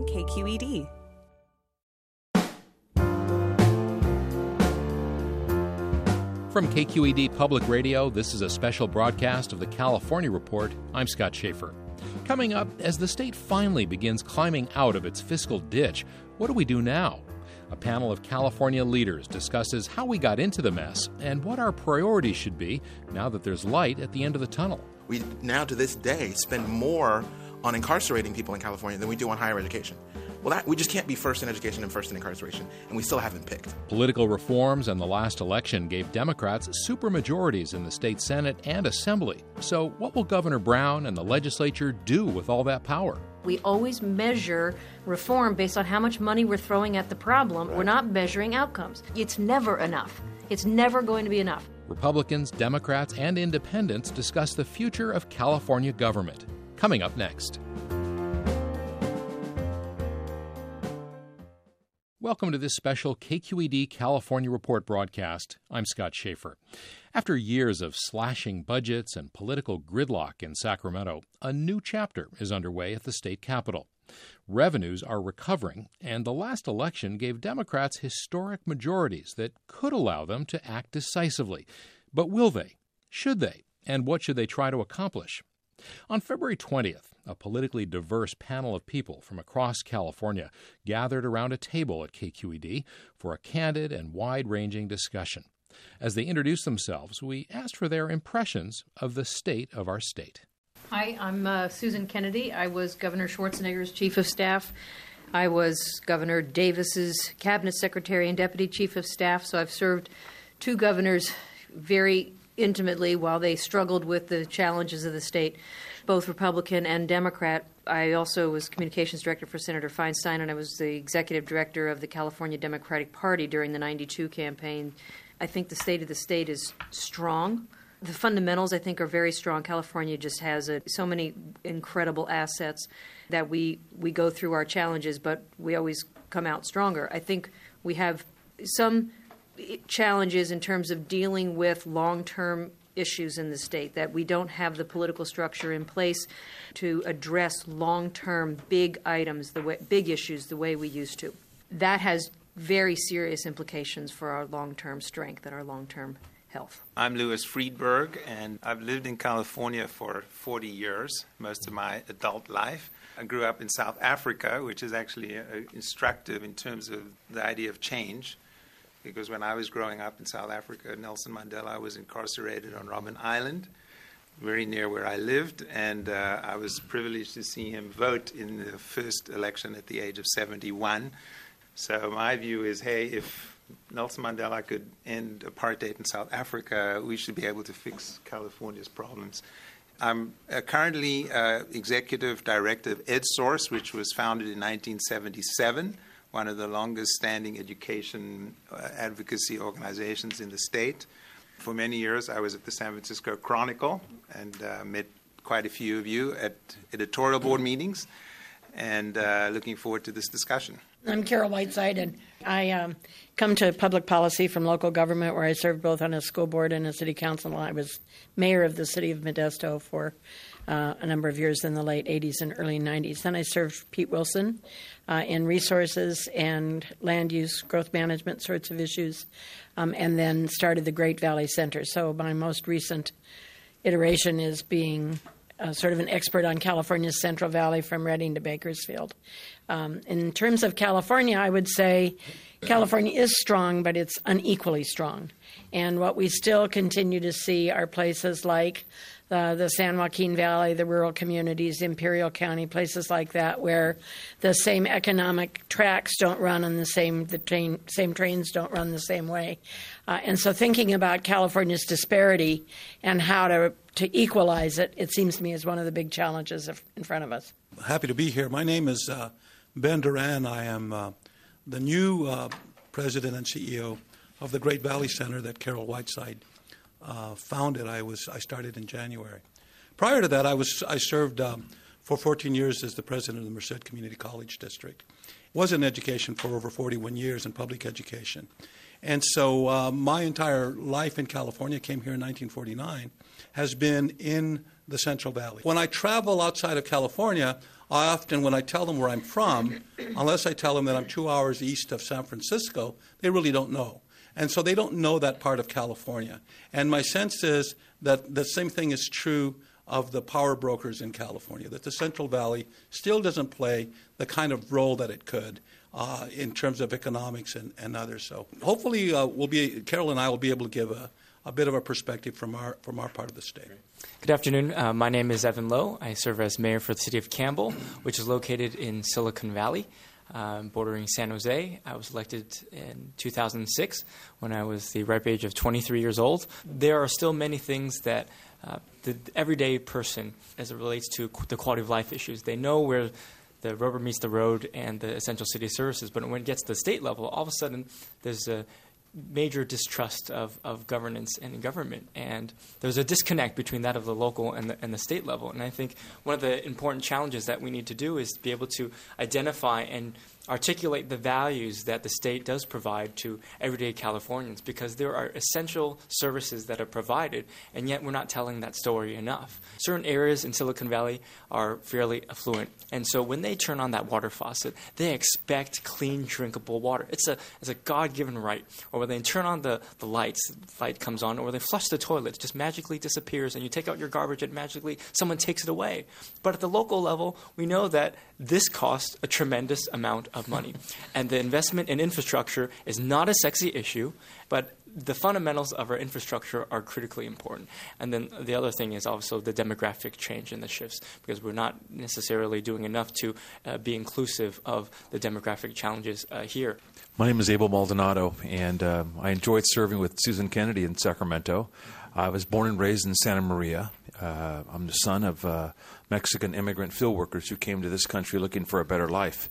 KQED. From KQED Public Radio, this is a special broadcast of the California Report. I'm Scott Schaefer. Coming up, as the state finally begins climbing out of its fiscal ditch, what do we do now? A panel of California leaders discusses how we got into the mess and what our priorities should be now that there's light at the end of the tunnel. We now, to this day, spend more on incarcerating people in California than we do on higher education. Well, we just can't be first in education and first in incarceration, and we still haven't picked. Political reforms and the last election gave Democrats supermajorities in the state Senate and Assembly. So what will Governor Brown and the legislature do with all that power? We always measure reform based on how much money we're throwing at the problem. Right. We're not measuring outcomes. It's never enough. It's never going to be enough. Republicans, Democrats, and independents discuss the future of California government. Coming up next. Welcome to this special KQED California Report broadcast. I'm Scott Schaefer. After years of slashing budgets and political gridlock in Sacramento, a new chapter is underway at the state capitol. Revenues are recovering, and the last election gave Democrats historic majorities that could allow them to act decisively. But will they? Should they? And what should they try to accomplish? On February 20th, a politically diverse panel of people from across California gathered around a table at KQED for a candid and wide-ranging discussion. As they introduced themselves, we asked for their impressions of the state of our state. Hi, I'm Susan Kennedy. I was Governor Schwarzenegger's chief of staff. I was Governor Davis's cabinet secretary and deputy chief of staff, so I've served two governors very intimately while they struggled with the challenges of the state, both Republican and Democrat. I also was communications director for Senator Feinstein, and I was the executive director of the California Democratic Party during the 92 campaign. I think the state of the state is strong. The fundamentals, I think, are very strong. California just has so many incredible assets that we go through our challenges, but we always come out stronger. I think we have some challenges in terms of dealing with long-term issues in the state, that we don't have the political structure in place to address long-term big items, big issues the way we used to. That has very serious implications for our long-term strength and our long-term health. I'm Louis Friedberg, and I've lived in California for 40 years, most of my adult life. I grew up in South Africa, which is actually instructive in terms of the idea of change. Because when I was growing up in South Africa, Nelson Mandela was incarcerated on Robben Island, very near where I lived, and I was privileged to see him vote in the first election at the age of 71. So my view is, hey, if Nelson Mandela could end apartheid in South Africa, we should be able to fix California's problems. I'm currently executive director of EdSource, which was founded in 1977. One of the longest-standing education advocacy organizations in the state. For many years, I was at the San Francisco Chronicle and met quite a few of you at editorial board meetings, and looking forward to this discussion. I'm Carol Whiteside, and I come to public policy from local government, where I served both on a school board and a city council. I was mayor of the city of Modesto for a number of years in the late 80s and early 90s. Then I served Pete Wilson in resources and land use, growth management sorts of issues, and then started the Great Valley Center. So my most recent iteration is being sort of an expert on California's Central Valley from Redding to Bakersfield. In terms of California, I would say California is strong, but it's unequally strong. And what we still continue to see are places like the San Joaquin Valley, the rural communities, Imperial County, places like that, where the same economic tracks don't run on same trains don't run the same way. And so thinking about California's disparity and how to equalize it, it seems to me is one of the big challenges in front of us. Happy to be here. My name is Ben Duran. I am the new president and CEO of the Great Valley Center that Carol Whiteside founded. I started in January. Prior to that, I served for 14 years as the president of the Merced Community College District. Was in education for over 41 years in public education. And so my entire life in California, came here in 1949, has been in the Central Valley. When I travel outside of California, I often, when I tell them where I'm from, unless I tell them that I'm 2 hours east of San Francisco, they really don't know. And so they don't know that part of California. And my sense is that the same thing is true of the power brokers in California, that the Central Valley still doesn't play the kind of role that it could in terms of economics and others. So hopefully Carol and I will be able to give a bit of a perspective from our part of the state. Good afternoon. My name is Evan Lowe. I serve as mayor for the city of Campbell, which is located in Silicon Valley, bordering San Jose. I was elected in 2006 when I was the ripe age of 23 years old. There are still many things that the everyday person, as it relates to the quality of life issues, they know where the rubber meets the road and the essential city services. But when it gets to the state level, all of a sudden there's a major distrust of governance and government. And there's a disconnect between that of the local and the state level. And I think one of the important challenges that we need to do is be able to identify and articulate the values that the state does provide to everyday Californians, because there are essential services that are provided, and yet we're not telling that story enough. Certain areas in Silicon Valley are fairly affluent, and so when they turn on that water faucet, they expect clean, drinkable water. It's a God-given right. Or when they turn on the lights, the light comes on, or they flush the toilet, it just magically disappears, and you take out your garbage, and magically someone takes it away. But at the local level, we know that this costs a tremendous amount of money. And the investment in infrastructure is not a sexy issue, but the fundamentals of our infrastructure are critically important. And then the other thing is also the demographic change and the shifts, because we're not necessarily doing enough to be inclusive of the demographic challenges here. My name is Abel Maldonado, and I enjoyed serving with Susan Kennedy in Sacramento. I was born and raised in Santa Maria. I'm the son of Mexican immigrant field workers who came to this country looking for a better life.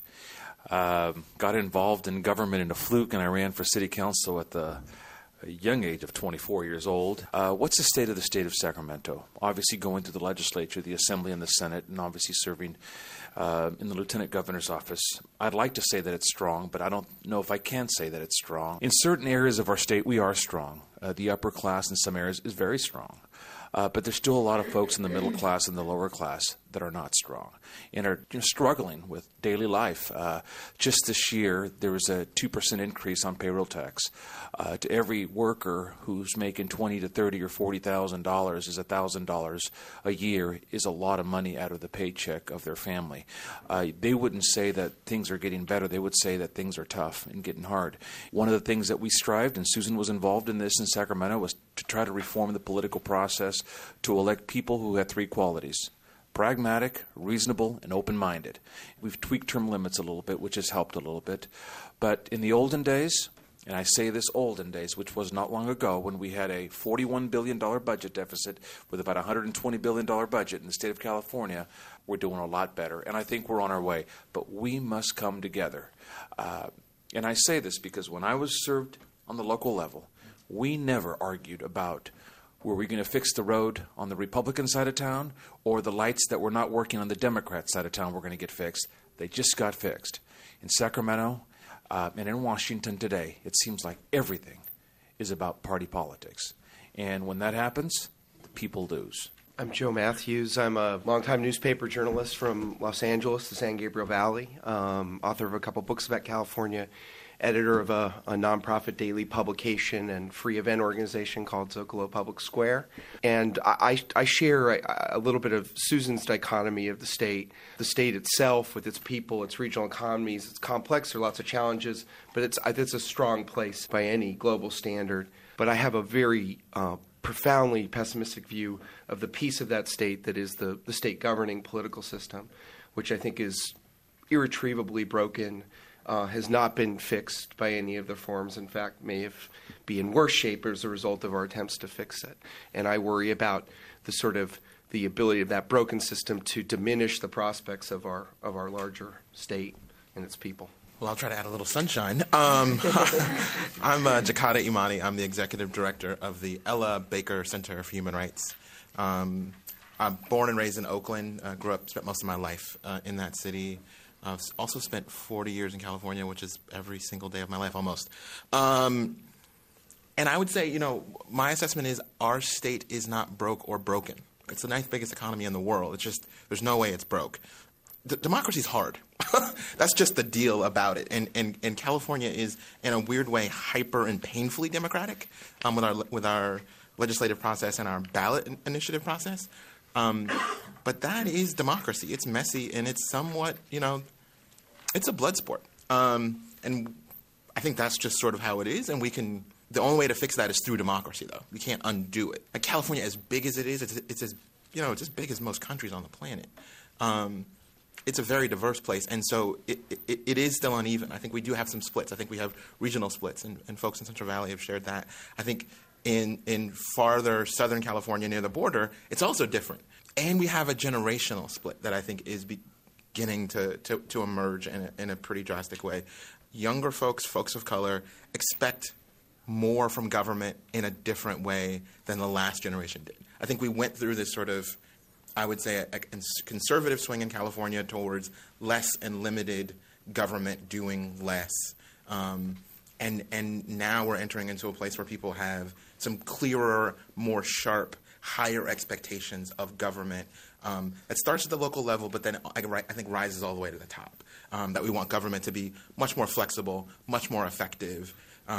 Got involved in government in a fluke, and I ran for city council at the young age of 24 years old. What's the state of Sacramento? Obviously going through the legislature, the assembly, and the Senate, and obviously serving in the lieutenant governor's office. I'd like to say that it's strong, but I don't know if I can say that it's strong. In certain areas of our state, we are strong. The upper class in some areas is very strong. But there's still a lot of folks in the middle class and the lower class that are not strong and are struggling with daily life. Just this year, there was a 2% increase on payroll tax. To every worker who's making $20,000 to $30,000 or $40,000 is $1,000 a year is a lot of money out of the paycheck of their family. They wouldn't say that things are getting better. They would say that things are tough and getting hard. One of the things that we strived, and Susan was involved in this in Sacramento, was to try to reform the political process to elect people who had three qualities: pragmatic, reasonable, and open-minded. We've tweaked term limits a little bit, which has helped a little bit. But in the olden days, and I say this olden days, which was not long ago, when we had a $41 billion budget deficit with about a $120 billion budget in the state of California, we're doing a lot better. And I think we're on our way. But we must come together. And I say this because when I was served on the local level, we never argued about were we going to fix the road on the Republican side of town or the lights that were not working on the Democrat side of town were going to get fixed. They just got fixed. In Sacramento and in Washington today, it seems like everything is about party politics. And when that happens, the people lose. I'm Joe Matthews. I'm a longtime newspaper journalist from Los Angeles, the San Gabriel Valley, author of a couple books about California, editor of a nonprofit daily publication and free event organization called Zocalo Public Square. And I share a little bit of Susan's dichotomy of the state. The state itself, with its people, its regional economies, it's complex. There are lots of challenges, but it's a strong place by any global standard. But I have a very profoundly pessimistic view of the piece of that state that is the state governing political system, which I think is irretrievably broken, has not been fixed by any of the reforms. In fact, may be in worse shape as a result of our attempts to fix it. And I worry about the ability of that broken system to diminish the prospects of our larger state and its people. Well, I'll try to add a little sunshine. I'm Jakada Imani. I'm the executive director of the Ella Baker Center for Human Rights. I'm born and raised in Oakland. Spent most of my life in that city. I've also spent 40 years in California, which is every single day of my life almost. And I would say, my assessment is our state is not broke or broken. It's the ninth biggest economy in the world. It's just there's no way it's broke. democracy is hard. That's just the deal about it. And California is, in a weird way, hyper and painfully democratic with our legislative process and our ballot initiative process. But that is democracy. It's messy, and it's somewhat, it's a blood sport. And I think that's just sort of how it is, and the only way to fix that is through democracy, though. We can't undo it. Like California, as big as it is, it's as big as most countries on the planet. It's a very diverse place, and so it is still uneven. I think we do have some splits. I think we have regional splits, and folks in Central Valley have shared that. I think in farther Southern California near the border, it's also different. And we have a generational split that I think is beginning to emerge in a pretty drastic way. Younger folks of color, expect more from government in a different way than the last generation did. I think we went through this sort of, I would say, a conservative swing in California towards less and limited government doing less. And now we're entering into a place where people have some clearer, more sharp, higher expectations of government that starts at the local level, but then I think rises all the way to the top. That we want government to be much more flexible, much more effective,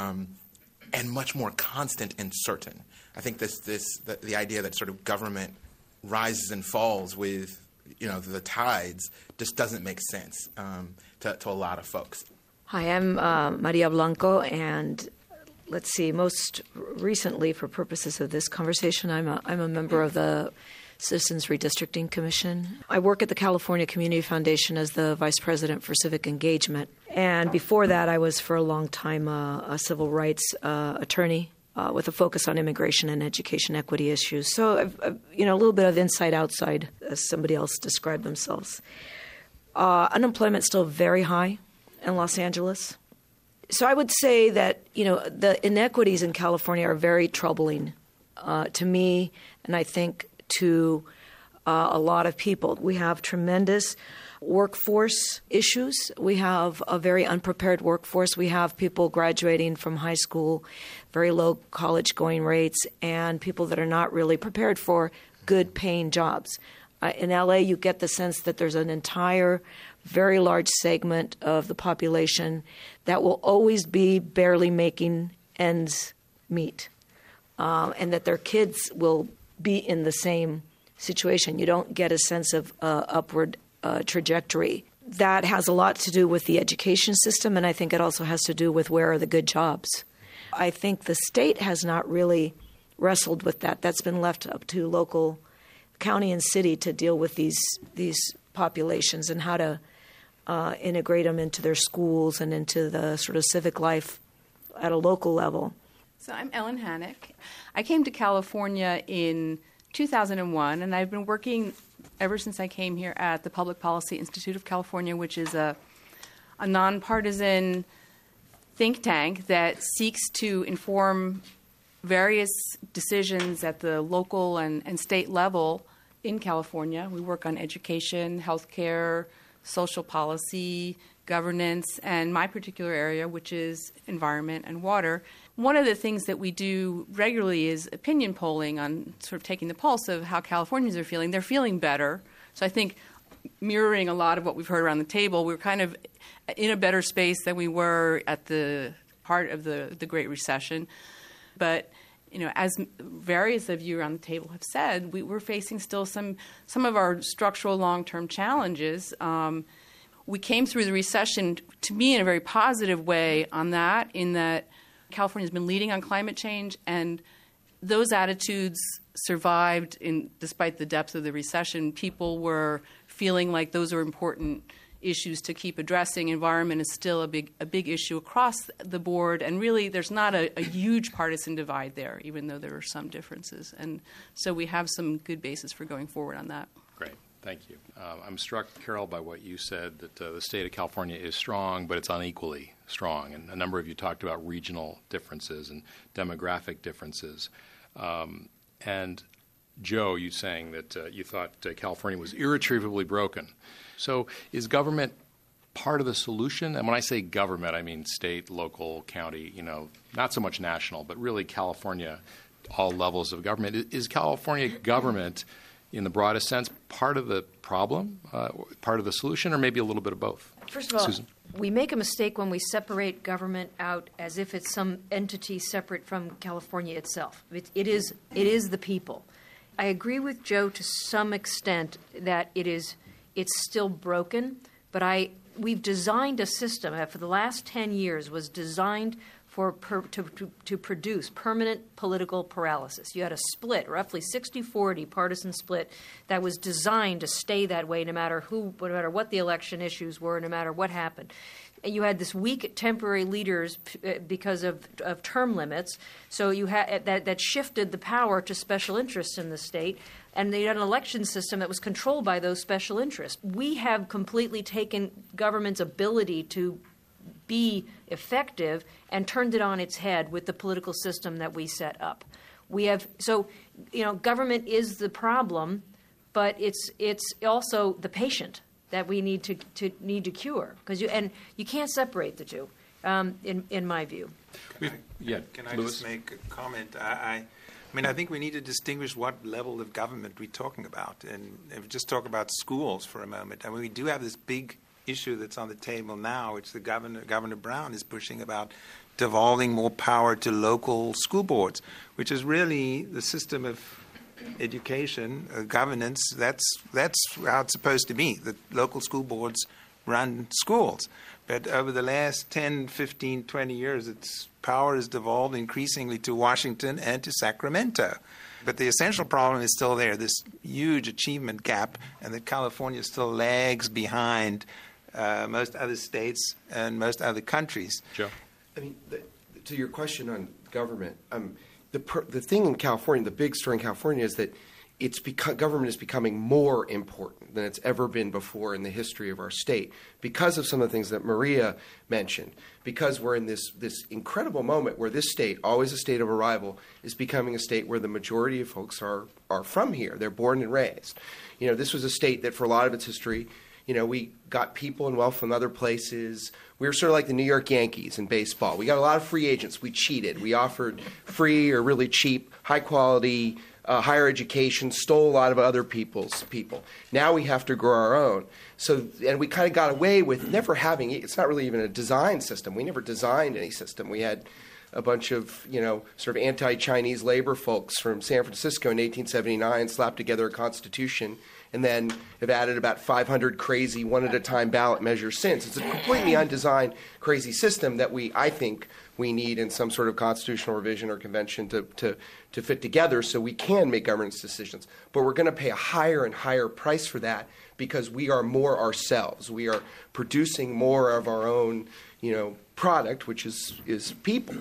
and much more constant and certain. I think the idea that sort of government rises and falls with the tides just doesn't make sense to a lot of folks. Hi, I'm Maria Blanco, and let's see, most recently, for purposes of this conversation, I'm a member of the Citizens Redistricting Commission. I work at the California Community Foundation as the Vice President for Civic Engagement. And before that, I was for a long time a civil rights attorney with a focus on immigration and education equity issues. So, a little bit of inside outside, as somebody else described themselves. Unemployment's still very high in Los Angeles. So I would say that, the inequities in California are very troubling to me, and I think to a lot of people. We have tremendous workforce issues. We have a very unprepared workforce. We have people graduating from high school, very low college-going rates, and people that are not really prepared for good-paying jobs. In L.A., you get the sense that there's an entire very large segment of the population that will always be barely making ends meet, and that their kids will be in the same situation. You don't get a sense of upward trajectory. That has a lot to do with the education system, and I think it also has to do with where are the good jobs. I think the state has not really wrestled with that. That's been left up to local county and city to deal with these populations and how to integrate them into their schools and into the sort of civic life at a local level. So I'm Ellen Hannock. I came to California in 2001, and I've been working ever since I came here at the Public Policy Institute of California, which is a nonpartisan think tank that seeks to inform various decisions at the local and state level in California. We work on education, healthcare, social policy, governance, and my particular area, which is environment and water. One of the things that we do regularly is opinion polling on sort of taking the pulse of how Californians are feeling. They're feeling better. So I think mirroring a lot of what we've heard around the table, we're kind of in a better space than we were at the heart of the Great Recession. But as various of you around the table have said, we're facing still some of our structural long-term challenges. We came through the recession, to me, in a very positive way on that, in that California's been leading on climate change, and those attitudes survived despite the depth of the recession. People were feeling like those are important issues to keep addressing. Environment is still a big issue across the board, and really there's not a huge partisan divide there, even though there are some differences. And so we have some good basis for going forward on that. Great. Thank you. I'm struck, Carol, by what you said, that the state of California is strong, but it's unequally strong. And a number of you talked about regional differences and demographic differences. And Joe, you saying that you thought California was irretrievably broken. So is government part of the solution? And when I say government, I mean state, local, county, not so much national, but really California, all levels of government. Is California government in the broadest sense, part of the problem, part of the solution, or maybe a little bit of both? First of all, Susan? we make a mistake when we separate government out as if it's some entity separate from California itself. It is the people. I agree with Joe to some extent that it's still broken, but we've designed a system that for the last 10 years was designed to produce permanent political paralysis. You had a split, roughly 60-40 partisan split, that was designed to stay that way no matter what the election issues were, no matter what happened. You had this weak temporary leaders because of term limits, so you had that shifted the power to special interests in the state, and they had an election system that was controlled by those special interests. We have completely taken government's ability to be effective and turned it on its head with the political system that we set up. Government is the problem, but it's also the patient that we need to cure, because you can't separate the two, in my view. Can I just make a comment? I think we need to distinguish what level of government we're talking about, and if we just talk about schools for a moment. We do have this big issue that's on the table now, which Governor Brown is pushing about devolving more power to local school boards, which is really the system of education, governance. That's how it's supposed to be. The local school boards run schools. But over the last 10, 15, 20 years, its power has devolved increasingly to Washington and to Sacramento. But the essential problem is still there, this huge achievement gap, and that California still lags behind most other states and most other countries. Joe? To your question on government, the thing in California, the big story in California is that government is becoming more important than it's ever been before in the history of our state because of some of the things that Maria mentioned, because we're in this incredible moment where this state, always a state of arrival, is becoming a state where the majority of folks are from here. They're born and raised. This was a state that for a lot of its history, we got people and wealth from other places. We were sort of like the New York Yankees in baseball. We got a lot of free agents. We cheated. We offered free or really cheap, high-quality higher education, stole a lot of other people's people. Now we have to grow our own. And we kind of got away with never having – it's not really even a design system. We never designed any system. We had a bunch of, sort of anti-Chinese labor folks from San Francisco in 1879 slapped together a constitution and then have added about 500 crazy one-at-a-time ballot measures since. It's a completely undesigned, crazy system that I think we need in some sort of constitutional revision or convention to fit together so we can make governance decisions. But we're going to pay a higher and higher price for that because we are more ourselves. We are producing more of our own, product, which is people.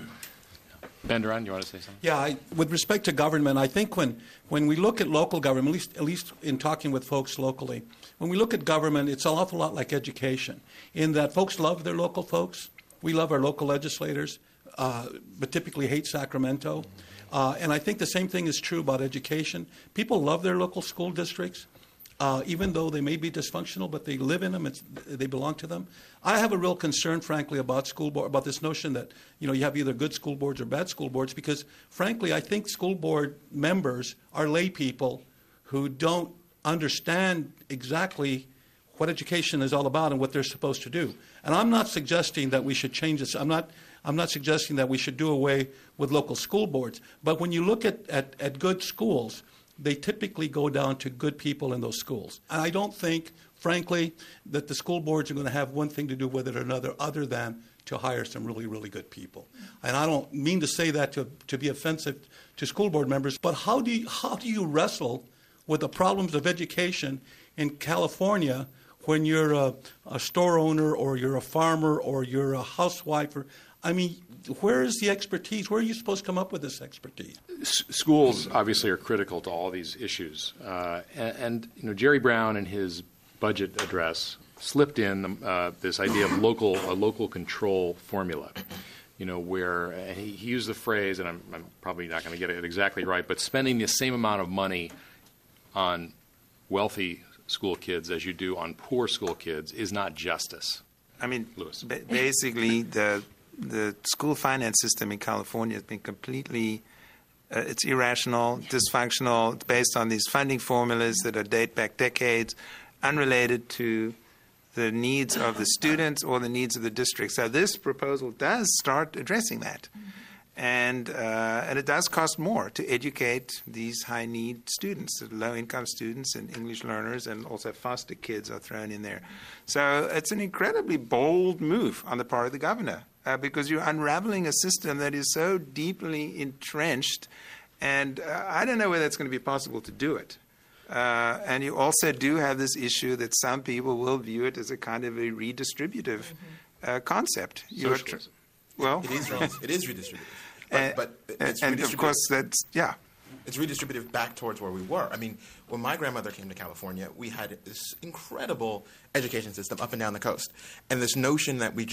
Ben Duran, you want to say something? Yeah, with respect to government, I think when we look at local government, at least in talking with folks locally, when we look at government, it's an awful lot like education in that folks love their local folks. We love our local legislators, but typically hate Sacramento. And I think the same thing is true about education. People love their local school districts, even though they may be dysfunctional, but they live in them, they belong to them. I have a real concern, frankly, about school board, about this notion that you have either good school boards or bad school boards, because, frankly, I think school board members are lay people who don't understand exactly what education is all about and what they're supposed to do. And I'm not suggesting that we should change this. I'm not suggesting that we should do away with local school boards. But when you look at good schools, they typically go down to good people in those schools. And I don't think, frankly, that the school boards are going to have one thing to do with it or another other than to hire some really, really good people. And I don't mean to say that to be offensive to school board members, but how do you wrestle with the problems of education in California when you're a store owner or you're a farmer or you're a housewife? Where is the expertise? Where are you supposed to come up with this expertise? Schools obviously are critical to all these issues. And Jerry Brown in his budget address slipped in this idea of a local control formula, where he used the phrase, and I'm probably not going to get it exactly right, but spending the same amount of money on wealthy school kids as you do on poor school kids is not justice. Lewis. Basically, the school finance system in California has been completely It's irrational, dysfunctional. It's based on these funding formulas that date back decades, unrelated to the needs of the students or the needs of the district. So this proposal does start addressing that. And it does cost more to educate these high-need students, low-income students and English learners, and also foster kids are thrown in there. So it's an incredibly bold move on the part of the governor because you're unraveling a system that is so deeply entrenched, and I don't know whether it's going to be possible to do it. And you also do have this issue that some people will view it as a kind of a redistributive concept. Socialism. Well, it is redistributive. But it's and of course, it's redistributive back towards where we were. I mean, when my grandmother came to California, we had this incredible education system up and down the coast. And this notion that we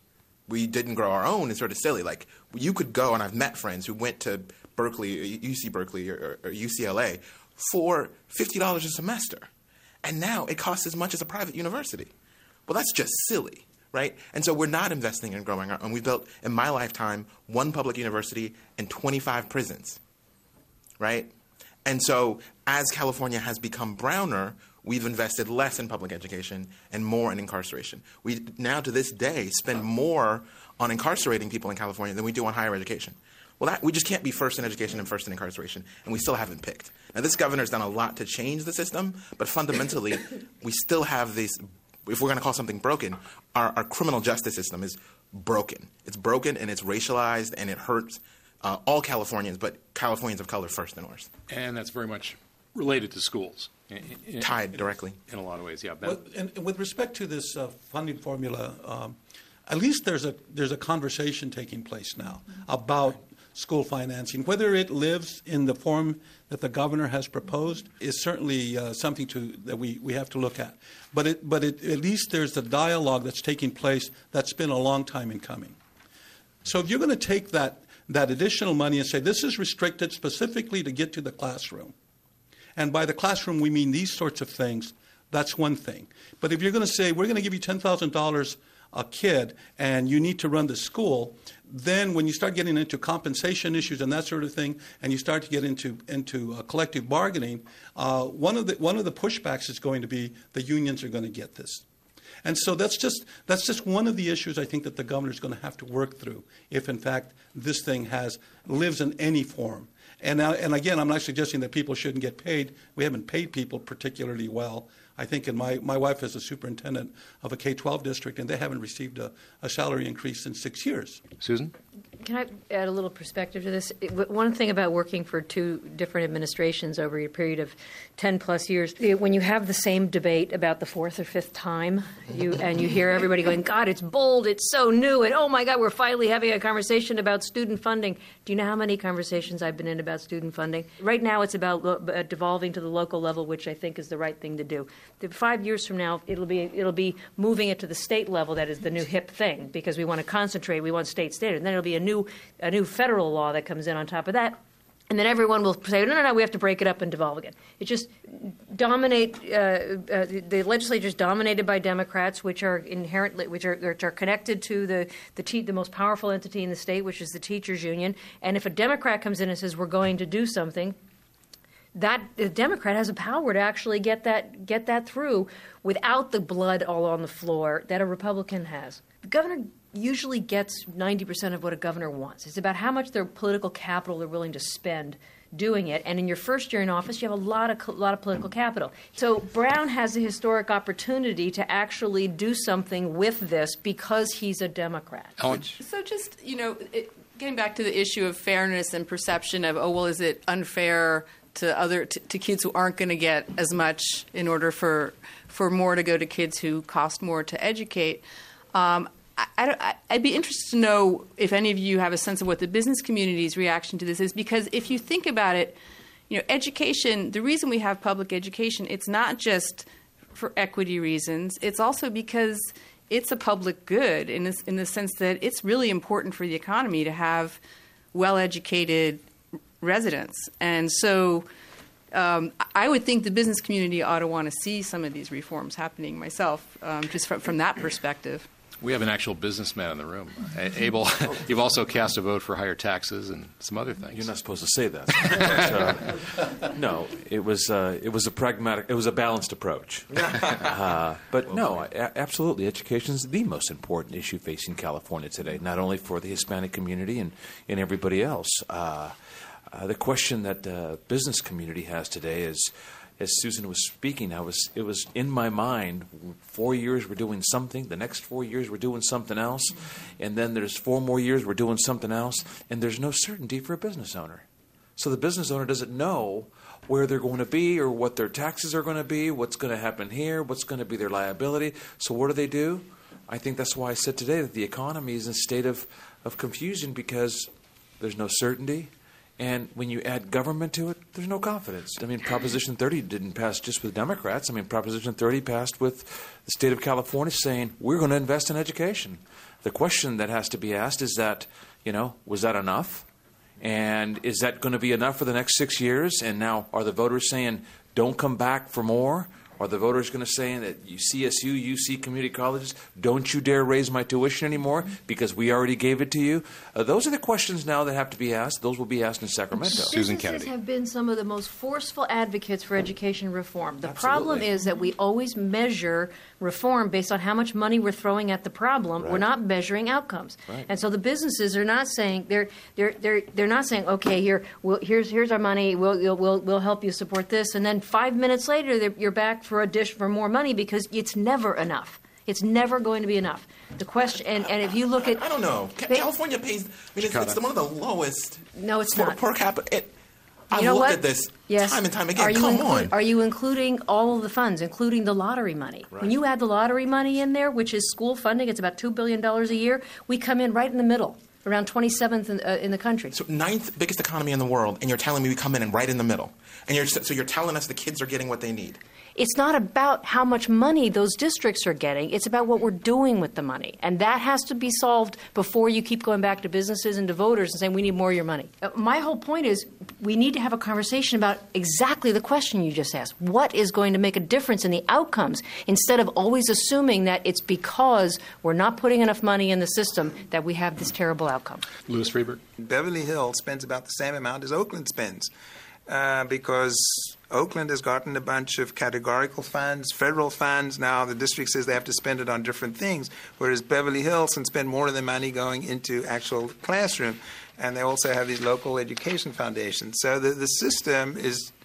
didn't grow our own is sort of silly. Like, you could go, and I've met friends who went to Berkeley, UC Berkeley, or UCLA for $50 a semester. And now it costs as much as a private university. Well, that's just silly. Right? And so we're not investing in growing our own. We built, in my lifetime, 1 public university and 25 prisons. Right? And so as California has become browner, we've invested less in public education and more in incarceration. We now, to this day, spend more on incarcerating people in California than we do on higher education. Well, we just can't be first in education and first in incarceration, and we still haven't picked. Now, this governor's done a lot to change the system, but fundamentally, we still have these. If we're going to call something broken, our criminal justice system is broken. It's broken, and it's racialized, and it hurts all Californians, but Californians of color first and worst. And that's very much related to schools. Tied directly. In a lot of ways, yeah. Well, and with respect to this funding formula, at least there's a conversation taking place now about school financing. Whether it lives in the form that the governor has proposed is certainly something that we have to look at. But at least there's a dialogue that's taking place that's been a long time in coming. So if you're going to take that additional money and say this is restricted specifically to get to the classroom, and by the classroom we mean these sorts of things, that's one thing. But if you're going to say we're going to give you $10,000 a kid and you need to run the school, then when you start getting into compensation issues and that sort of thing, and you start to get into collective bargaining, one of the pushbacks is going to be the unions are going to get this. And so that's just one of the issues I think that the governor is going to have to work through if, in fact, this thing lives in any form. And again, I'm not suggesting that people shouldn't get paid. We haven't paid people particularly well. I think my wife is a superintendent of a K-12 district, and they haven't received a salary increase in 6 years. Susan? Can I add a little perspective to this? One thing about working for 2 different administrations over a period of 10-plus years, when you have the same debate about the 4th or 5th time, you hear everybody going, God, it's bold, it's so new, and oh my God, we're finally having a conversation about student funding. Do you know how many conversations I've been in about student funding? Right now it's about devolving to the local level, which I think is the right thing to do. 5 years from now, it'll be moving it to the state level that is the new hip thing, because we want to concentrate, we want state standard. And then it'll be a new federal law that comes in on top of that. And then everyone will say, no, we have to break it up and devolve again. It just the legislature is dominated by Democrats, which are connected to the most powerful entity in the state, which is the teachers union. And if a Democrat comes in and says we're going to do something, that the Democrat has a power to actually get that through without the blood all on the floor that a Republican has. The governor usually gets 90% of what a governor wants. It's about how much their political capital they're willing to spend doing it. And in your first year in office, you have a lot of political capital. So Brown has a historic opportunity to actually do something with this because he's a Democrat. So just, getting back to the issue of fairness and perception of, is it unfair to kids who aren't going to get as much in order for more to go to kids who cost more to educate. I'd be interested to know if any of you have a sense of what the business community's reaction to this is, because if you think about it, education, the reason we have public education, it's not just for equity reasons. It's also because it's a public good in the sense that it's really important for the economy to have well-educated residents. And so I would think the business community ought to want to see some of these reforms happening myself, just from that perspective. We have an actual businessman in the room. Abel, you've also cast a vote for higher taxes and some other things. You're not supposed to say that. But, no, it was a pragmatic, it was a balanced approach. But no, absolutely, education is the most important issue facing California today, not only for the Hispanic community and everybody else. The question that the business community has today is, as Susan was speaking, it was in my mind, 4 years we're doing something, the next 4 years we're doing something else, and then there's 4 more years we're doing something else, and there's no certainty for a business owner. So the business owner doesn't know where they're going to be or what their taxes are going to be, what's going to happen here, what's going to be their liability. So what do? I think that's why I said today that the economy is in a state of confusion because there's no certainty. And when you add government to it, there's no confidence. I mean, Proposition 30 didn't pass just with Democrats. I mean, Proposition 30 passed with the state of California saying, we're going to invest in education. The question that has to be asked is that, was that enough? And is that going to be enough for the next 6 years? And now are the voters saying, don't come back for more? Are the voters going to say that CSU, UC community colleges, don't you dare raise my tuition anymore because we already gave it to you? Those are the questions now that have to be asked. Those will be asked in Sacramento. Susan Kennedy. Businesses have been some of the most forceful advocates for education reform. The problem is that we always measure reform based on how much money we're throwing at the problem. Right. We're not measuring outcomes. Right. And so the businesses are not saying they're not saying, okay, here's our money. We'll help you support this, and then 5 minutes later you're back for a dish for more money because it's never enough. It's never going to be enough. The question, and if you look at, I don't know, California pays. I mean, it's one of the lowest. No, it's not per capita. I've looked at this time and time again. Come on. Are you including all of the funds, including the lottery money? Right. When you add the lottery money in there, which is school funding, it's about $2 billion a year. We come in right in the middle, around 27th in the country. So 9th biggest economy in the world, and you're telling me we come in and right in the middle. And you're telling us the kids are getting what they need. It's not about how much money those districts are getting. It's about what we're doing with the money. And that has to be solved before you keep going back to businesses and to voters and saying, we need more of your money. My whole point is we need to have a conversation about exactly the question you just asked. What is going to make a difference in the outcomes instead of always assuming that it's because we're not putting enough money in the system that we have this terrible outcome. Louis Freberg. Beverly Hills spends about the same amount as Oakland spends because Oakland has gotten a bunch of categorical funds, federal funds. Now the district says they have to spend it on different things, whereas Beverly Hills can spend more of the money going into actual classroom. And they also have these local education foundations. So the system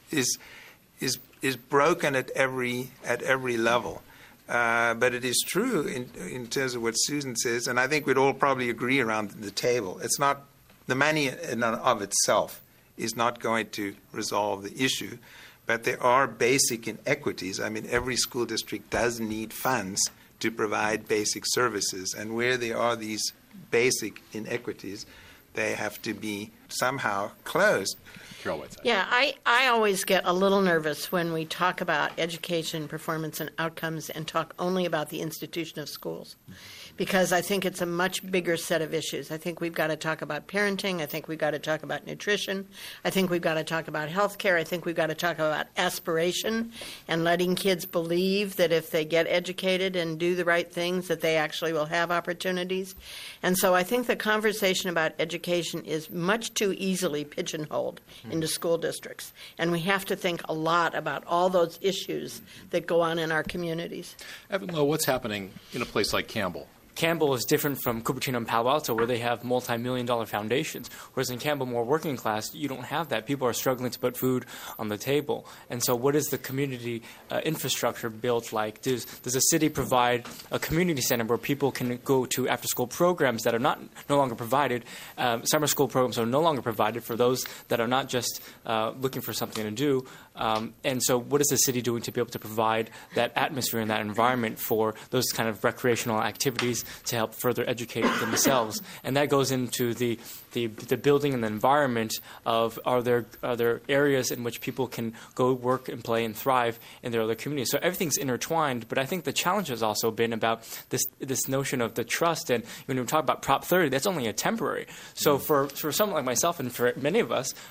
is broken at every level. But it is true in terms of what Susan says, and I think we'd all probably agree around the table. It's not the money in and of itself is not going to resolve the issue, but there are basic inequities. I mean, every school district does need funds to provide basic services, and where there are these basic inequities, they have to be somehow closed. Carol Whiteside. Yeah, I always get a little nervous when we talk about education, performance, and outcomes and talk only about the institution of schools, because I think it's a much bigger set of issues. I think we've got to talk about parenting. I think we've got to talk about nutrition. I think we've got to talk about health care. I think we've got to talk about aspiration and letting kids believe that if they get educated and do the right things, that they actually will have opportunities. And so I think the conversation about education is much too easily pigeonholed into school districts. And we have to think a lot about all those issues that go on in our communities. Evan Lowe, what's happening in a place like Campbell? Campbell is different from Cupertino and Palo Alto, where they have multi-million-dollar foundations. Whereas in Campbell, more working class, you don't have that. People are struggling to put food on the table. And so what is the community infrastructure built like? Does the city provide a community center where people can go to after-school programs that are no longer provided? Summer school programs are no longer provided for those that are not just looking for something to do. And so what is the city doing to be able to provide that atmosphere and that environment for those kind of recreational activities to help further educate themselves? And that goes into the building and the environment of are there areas in which people can go work and play and thrive in their other communities. So everything's intertwined, but I think the challenge has also been about this notion of the trust. And when we talk about Prop 30, that's only a temporary. So for someone like myself and for many of us,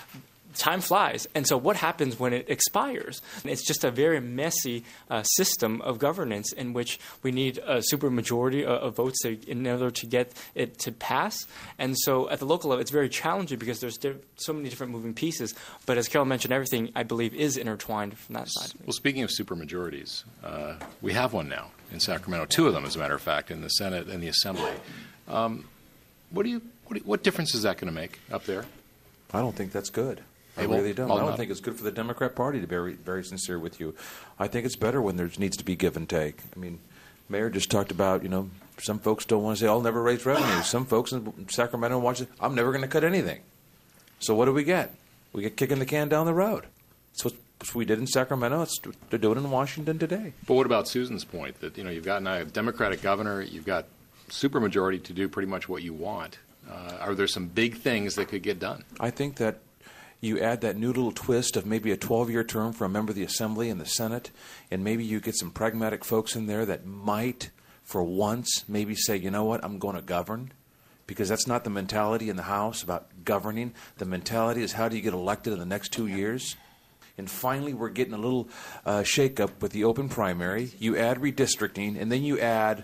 time flies. And so what happens when it expires? It's just a very messy system of governance in which we need a supermajority of votes in order to get it to pass. And so at the local level, it's very challenging because there's so many different moving pieces. But as Carol mentioned, everything, I believe, is intertwined from that side. Well, speaking of supermajorities, we have one now in Sacramento, 2 of them, as a matter of fact, in the Senate and the Assembly. What difference is that going to make up there? I don't think that's good. I really don't. I don't think it's good for the Democrat Party, to be very, very sincere with you. I think it's better when there needs to be give and take. I mean, Mayor just talked about, some folks don't want to say, I'll never raise revenue. Some folks in Sacramento want to say, I'm never going to cut anything. So what do we get? We get kicking the can down the road. That's what we did in Sacramento. They're doing it in Washington today. But what about Susan's point that, you've got now a Democratic governor, you've got supermajority to do pretty much what you want. Are there some big things that could get done? I think that you add that new little twist of maybe a 12-year term for a member of the Assembly and the Senate, and maybe you get some pragmatic folks in there that might, for once, maybe say, you know what, I'm going to govern. Because that's not the mentality in the House about governing. The mentality is how do you get elected in the next 2 years? And finally, we're getting a little shake-up with the open primary. You add redistricting, and then you add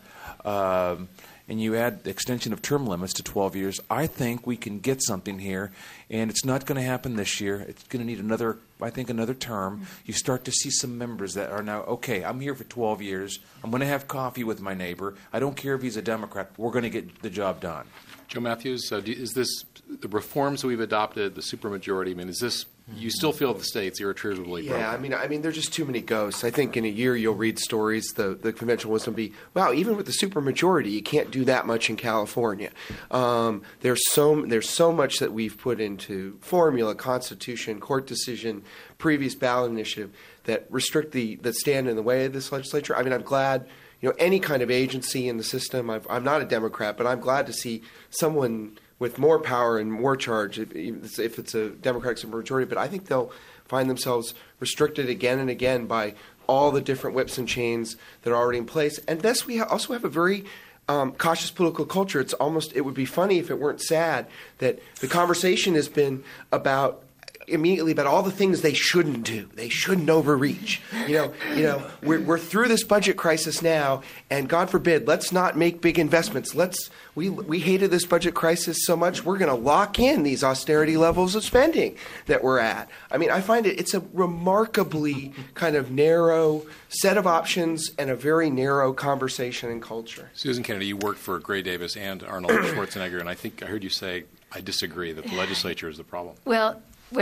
the extension of term limits to 12 years. I think we can get something here, and it's not going to happen this year. It's going to need another term. You start to see some members that are now, okay, I'm here for 12 years. I'm going to have coffee with my neighbor. I don't care if he's a Democrat. We're going to get the job done. Joe Matthews, is this the reforms we've adopted, the supermajority? I mean, is this you still feel the state's irretrievably broken? Yeah, I mean, there's just too many ghosts. I think in a year you'll read stories. The conventional wisdom be, wow, even with the supermajority, you can't do that much in California. There's so much that we've put into formula, Constitution, court decision, previous ballot initiative that restrict that stand in the way of this legislature. I mean, I'm glad. Any kind of agency in the system. I'm not a Democrat, but I'm glad to see someone with more power and more charge if it's a Democratic supermajority. But I think they'll find themselves restricted again and again by all the different whips and chains that are already in place. And thus, we also have a very cautious political culture. It would be funny if it weren't sad that the conversation has been immediately about all the things they shouldn't do. They shouldn't overreach. We're through this budget crisis now, and God forbid, let's not make big investments. We hated this budget crisis so much, we're going to lock in these austerity levels of spending that we're at. I mean, I find it's a remarkably kind of narrow set of options and a very narrow conversation and culture. Susan Kennedy, you worked for Gray Davis and Arnold Schwarzenegger, and I think I heard you say, I disagree, that the legislature is the problem. Well,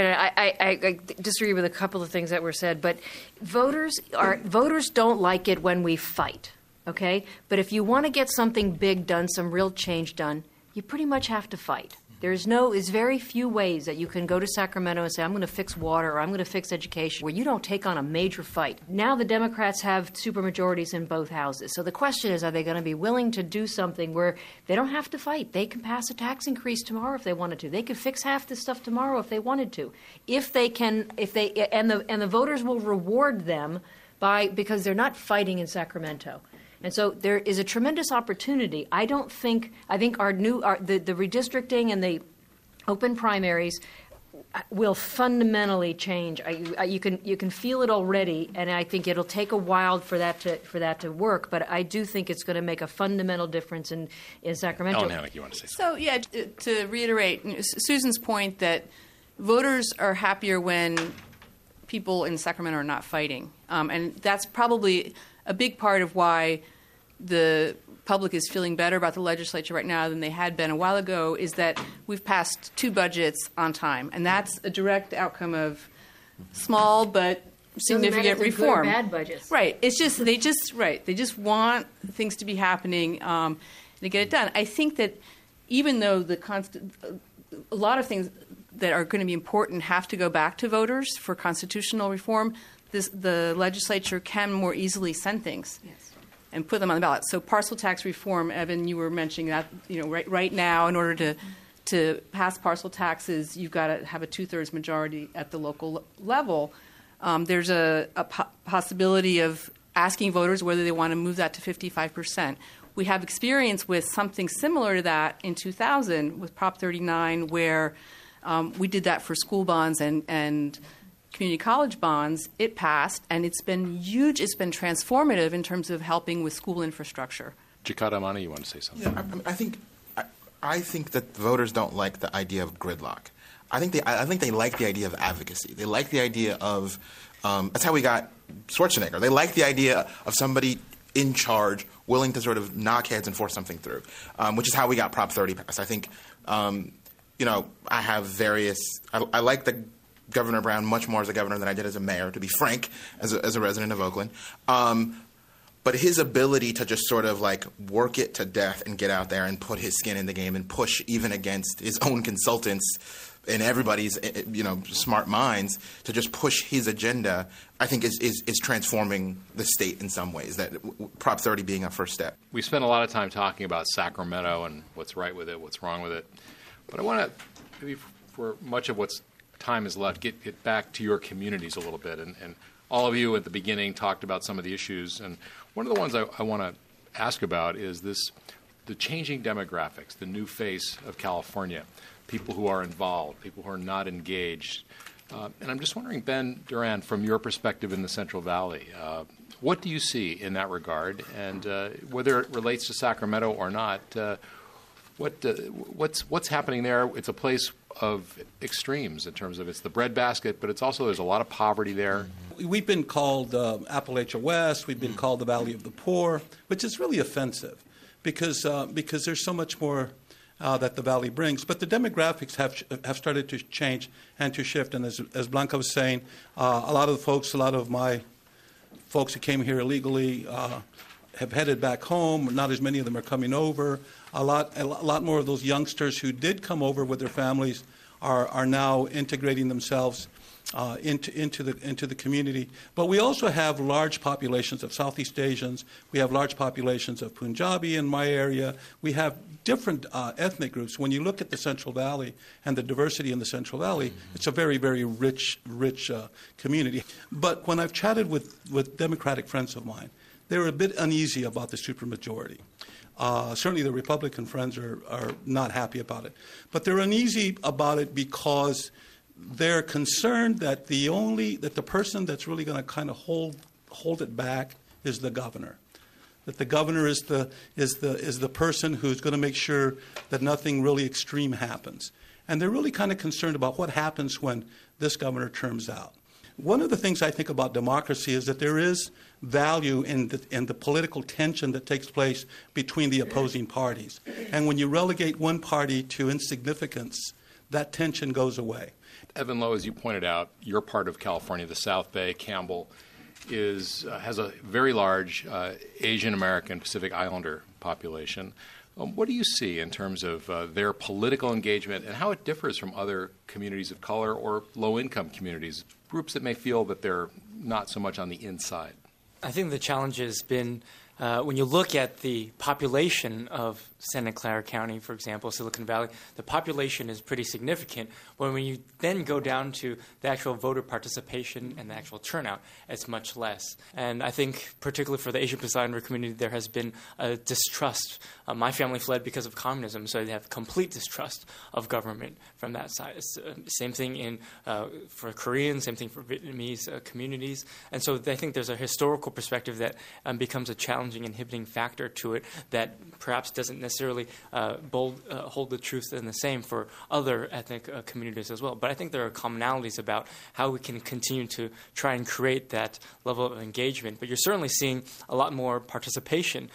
I disagree with a couple of things that were said, but voters don't like it when we fight, okay? But if you want to get something big done, some real change done, you pretty much have to fight. There's very few ways that you can go to Sacramento and say, I'm going to fix water or I'm going to fix education, where you don't take on a major fight. Now the Democrats have supermajorities in both houses. So the question is, are they going to be willing to do something where they don't have to fight? They can pass a tax increase tomorrow if they wanted to. They could fix half this stuff tomorrow if they wanted to. And the voters will reward them because they're not fighting in Sacramento. And so there is a tremendous opportunity. I think the redistricting and the open primaries will fundamentally change. You can feel it already, and I think it'll take a while for that to work. But I do think it's going to make a fundamental difference in Sacramento. Ellen Hannock, you want to say something? So to reiterate Susan's point that voters are happier when people in Sacramento are not fighting, and that's probably a big part of why the public is feeling better about the legislature right now than they had been a while ago, is that we've passed 2 budgets on time, and that's a direct outcome of small but significant reform. Good or bad budgets. Right. It's just they just want things to be happening to get it done. I think that even though a lot of things that are going to be important have to go back to voters for constitutional reform, the legislature can more easily send things. Yes. And put them on the ballot. So parcel tax reform, Evan, you were mentioning that right now, in order to pass parcel taxes, you've got to have a 2/3 majority at the local level. There's a possibility of asking voters whether they want to move that to 55%. We have experience with something similar to that in 2000 with Prop 39, where We did that for school bonds and community college bonds. It passed, and it's been huge. It's been transformative in terms of helping with school infrastructure. Jakada Imani, you want to say something? Yeah, I think that voters don't like the idea of gridlock. I think they like the idea of advocacy. They like the idea of that's how we got Schwarzenegger. They like the idea of somebody in charge, willing to sort of knock heads and force something through, which is how we got Prop 30 passed. I think, I have various. I like the Governor Brown much more as a governor than I did as a mayor, to be frank, as a resident of Oakland. But his ability to just sort of like work it to death and get out there and put his skin in the game and push even against his own consultants and everybody's smart minds to just push his agenda, I think is transforming the state in some ways. That Prop 30 being a first step. We spent a lot of time talking about Sacramento and what's right with it, what's wrong with it. But I want to maybe for much of what's time is left, get back to your communities a little bit. And all of you at the beginning talked about some of the issues. And one of the ones I want to ask about is the changing demographics, the new face of California, people who are involved, people who are not engaged. And I'm just wondering, Ben Duran, from your perspective in the Central Valley, what do you see in that regard? And whether it relates to Sacramento or not, what's happening there? It's a place of extremes in terms of it's the breadbasket, but it's also there's a lot of poverty there. We've been called Appalachia West. We've been called the Valley of the Poor, which is really offensive because there's so much more that the Valley brings. But the demographics have started to change and to shift. And as Blanca was saying, a lot of my folks who came here illegally have headed back home. Not as many of them are coming over. A lot more of those youngsters who did come over with their families are now integrating themselves into the community. But we also have large populations of Southeast Asians. We have large populations of Punjabi in my area. We have different ethnic groups. When you look at the Central Valley and the diversity in the Central Valley, it's a very, very rich community. But when I've chatted with Democratic friends of mine, they're a bit uneasy about the supermajority. Certainly the Republican friends are not happy about it. But they're uneasy about it because they're concerned that the person that's really going to kind of hold it back is the governor. That the governor is the person who's going to make sure that nothing really extreme happens. And they're really kind of concerned about what happens when this governor terms out. One of the things I think about democracy is that there is value in the political tension that takes place between the opposing parties. And when you relegate one party to insignificance, that tension goes away. Evan Lowe, as you pointed out, your part of California, the South Bay, Campbell, has a very large Asian American Pacific Islander population. What do you see in terms of their political engagement and how it differs from other communities of color or low-income communities, groups that may feel that they're not so much on the inside? I think the challenge has been when you look at the population of Santa Clara County, for example, Silicon Valley, the population is pretty significant. But when you then go down to the actual voter participation and the actual turnout, it's much less. And I think particularly for the Asian Pacific Islander community, there has been a distrust. My family fled because of communism, so they have complete distrust of government from that side. Same thing for Koreans, same thing for Vietnamese communities. And so I think there's a historical perspective that becomes a challenging inhibiting factor to it that perhaps doesn't necessarily hold the truth in the same for other ethnic communities as well. But I think there are commonalities about how we can continue to try and create that level of engagement. But you're certainly seeing a lot more participation.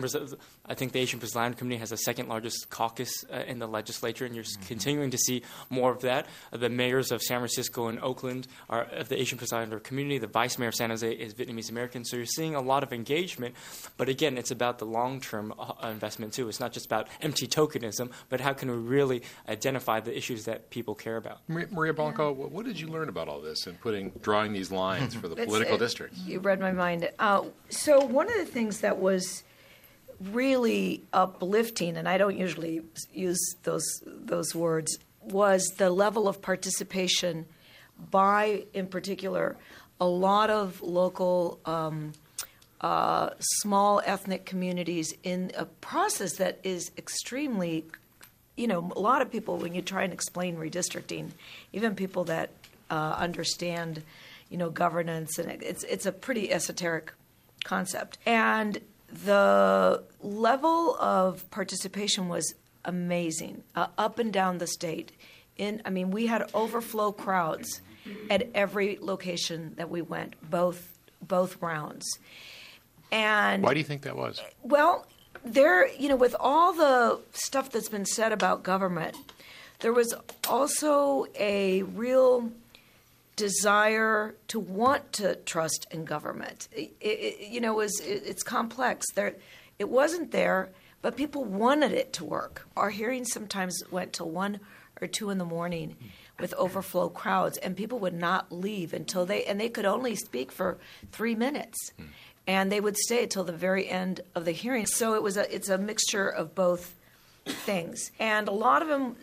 I think the Asian Pacific Islander community has the second largest caucus in the legislature, and you're continuing to see more of that. The mayors of San Francisco and Oakland are of the Asian Pacific Islander community. The vice mayor of San Jose is Vietnamese American. So you're seeing a lot of engagement. But again, it's about the long-term investment too. It's not just about empty tokenism, but how can we really identify the issues that people care about? Maria Blanco, what did you learn about all this and drawing these lines for the political districts? You read my mind. So one of the things that was really uplifting, and I don't usually use those words, was the level of participation by, in particular, a lot of local small ethnic communities in a process that is extremely a lot of people, when you try and explain redistricting, even people that understand, governance, and it's a pretty esoteric concept. And the level of participation was amazing, up and down the state. We had overflow crowds at every location that we went, both rounds. And why do you think that was? Well, with all the stuff that's been said about government, there was also a real desire to want to trust in government. It's complex. It wasn't there, but people wanted it to work. Our hearings sometimes went till 1 or 2 in the morning with overflow crowds, and people would not leave until they could only speak for 3 minutes. And they would stay till the very end of the hearing. So it's a mixture of both things. And a lot of them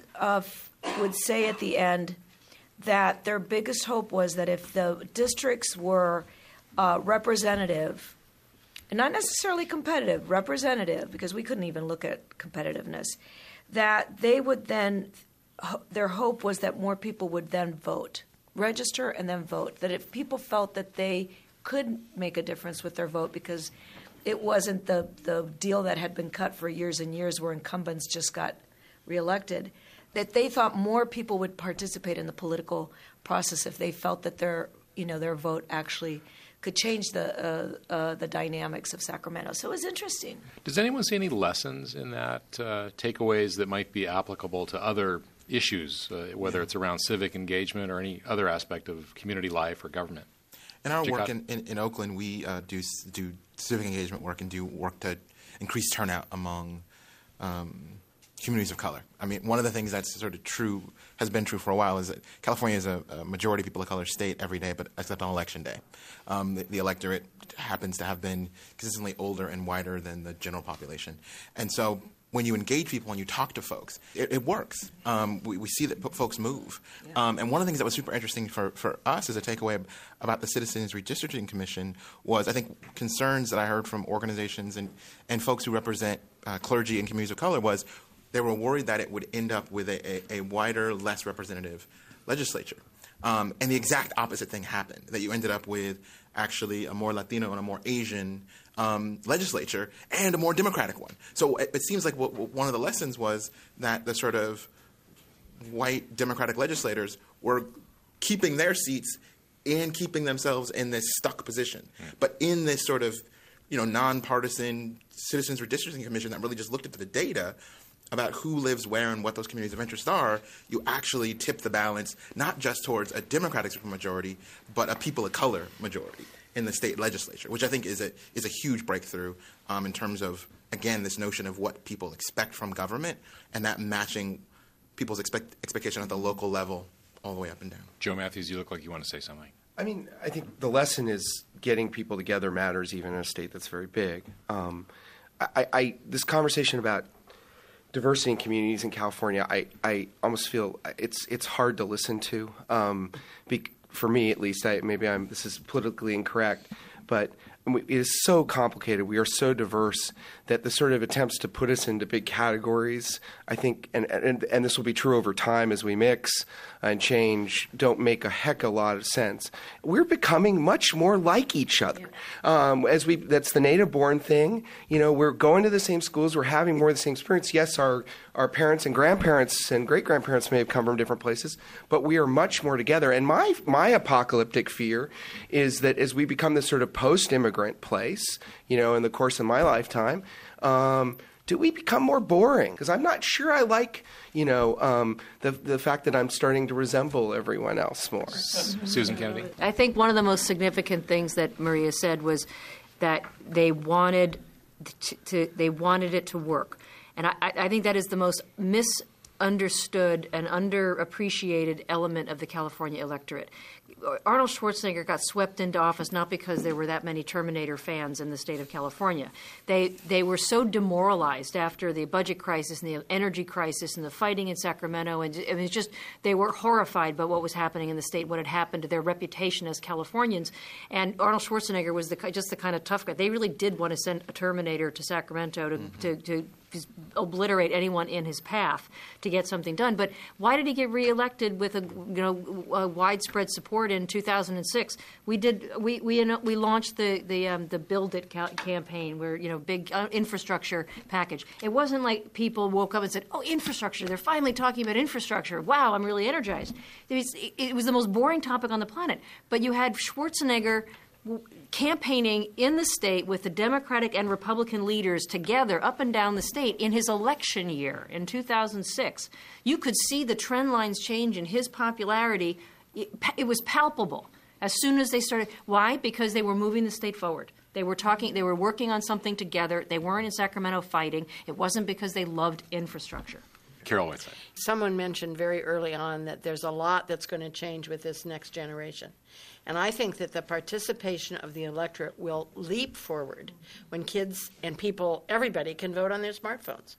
would say at the end that their biggest hope was that if the districts were representative, and not necessarily competitive, representative, because we couldn't even look at competitiveness, that they would then, their hope was that more people would then vote, register and then vote. That if people felt that they could make a difference with their vote because it wasn't the deal that had been cut for years and years where incumbents just got reelected, that they thought more people would participate in the political process if they felt that their vote actually could change the dynamics of Sacramento. So it was interesting. Does anyone see any lessons in that, takeaways that might be applicable to other issues, whether it's around civic engagement or any other aspect of community life or government? In our work in Oakland, we do civic engagement work and do work to increase turnout among communities of color. One of the things that's sort of true, has been true for a while, is that California is a majority people of color state every day, but except on election day. The electorate happens to have been consistently older and whiter than the general population. And so when you engage people and you talk to folks, it works. We see that folks move. Yeah. And one of the things that was super interesting for us as a takeaway about the Citizens Redistricting Commission was, I think, concerns that I heard from organizations and folks who represent clergy and communities of color was they were worried that it would end up with a wider, less representative legislature. And the exact opposite thing happened, that you ended up with actually a more Latino and a more Asian legislature and a more Democratic one. So it seems like one of the lessons was that the sort of white Democratic legislators were keeping their seats and keeping themselves in this stuck position. But in this sort of nonpartisan Citizens Redistricting Commission that really just looked at the data about who lives where and what those communities of interest are, you actually tip the balance not just towards a Democratic supermajority, but a people of color majority in the state legislature, which I think is a huge breakthrough in terms of, again, this notion of what people expect from government and that matching people's expectation at the local level all the way up and down. Joe Matthews, you look like you want to say something. I think the lesson is getting people together matters even in a state that's very big. This conversation about diversity in communities in California, I almost feel it's hard to listen to. For me, at least, this is politically incorrect, but it is so complicated. We are so diverse that the sort of attempts to put us into big categories, I think, and this will be true over time as we mix and change, don't make a heck of a lot of sense. We're becoming much more like each other. That's the native-born thing. We're going to the same schools. We're having more of the same experience. Yes, our parents and grandparents and great-grandparents may have come from different places, but we are much more together. And my apocalyptic fear is that as we become this sort of post-immigrant place, in the course of my lifetime, do we become more boring? Because I'm not sure I like, the fact that I'm starting to resemble everyone else more. Susan Kennedy? I think one of the most significant things that Maria said was that they wanted it to work. And I think that is the most misunderstood and underappreciated element of the California electorate. Arnold Schwarzenegger got swept into office not because there were that many Terminator fans in the state of California. They were so demoralized after the budget crisis and the energy crisis and the fighting in Sacramento, and it's just they were horrified by what was happening in the state, what had happened to their reputation as Californians. And Arnold Schwarzenegger was just the kind of tough guy. They really did want to send a Terminator to Sacramento to just obliterate anyone in his path to get something done. But why did he get reelected with a widespread support in 2006? We launched the Build It campaign, where big infrastructure package. It wasn't like people woke up and said, "Oh, infrastructure! They're finally talking about infrastructure. Wow, I'm really energized." It was the most boring topic on the planet. But you had Schwarzenegger campaigning in the state with the Democratic and Republican leaders together up and down the state in his election year in 2006. You could see the trend lines change in his popularity. It was palpable as soon as they started. Why? Because they were moving the state forward. They were talking. They were working on something together. They weren't in Sacramento fighting. It wasn't because they loved infrastructure. Carol Whiteside. Someone mentioned very early on that there's a lot that's going to change with this next generation. And I think that the participation of the electorate will leap forward when kids and people, everybody, can vote on their smartphones.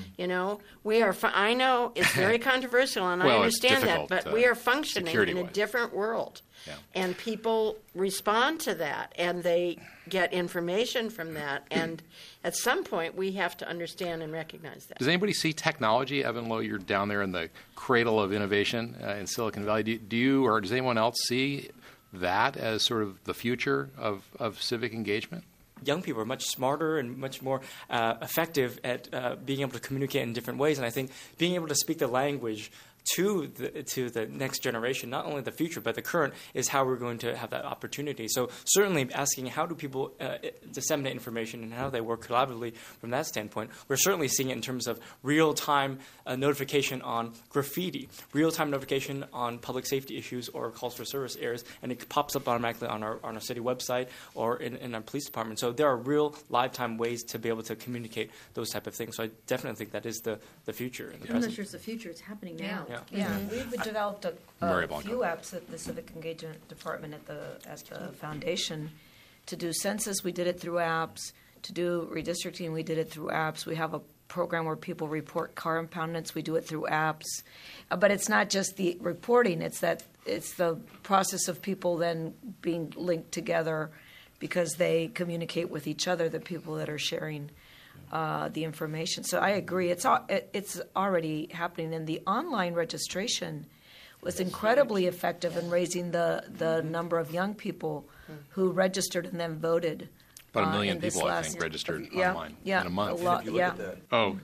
We are. I know it's very controversial, and I understand that, but we are functioning in a different world. Yeah. And people respond to that, and they get information from that. And at some point, we have to understand and recognize that. Does anybody see technology? Evan Lowe, you're down there in the cradle of innovation in Silicon Valley. Do you, or does anyone else see that as sort of the future of civic engagement? Young people are much smarter and much more effective at being able to communicate in different ways. And I think being able to speak the language to the next generation, not only the future but the current, is how we're going to have that opportunity. So certainly asking how do people disseminate information and how do they work collaboratively from that standpoint. We're certainly seeing it in terms of real-time notification on graffiti, real-time notification on public safety issues or calls for service areas, and it pops up automatically on our city website or in our police department. So there are real live-time ways to be able to communicate those type of things. So I definitely think that is the future in the present. I'm not sure it's the future. It's happening now. Yeah, we've developed a few apps at the Civic Engagement Department at the foundation. To do census, we did it through apps. To do redistricting, we did it through apps. We have a program where people report car impoundments. We do it through apps. But it's not just the reporting. It's the process of people then being linked together because they communicate with each other, the people that are sharing the information. So I agree. It's already happening, and the online registration was incredibly effective in raising the number of young people who registered and then voted. About 1 million people, I think, registered online in a month. Oh,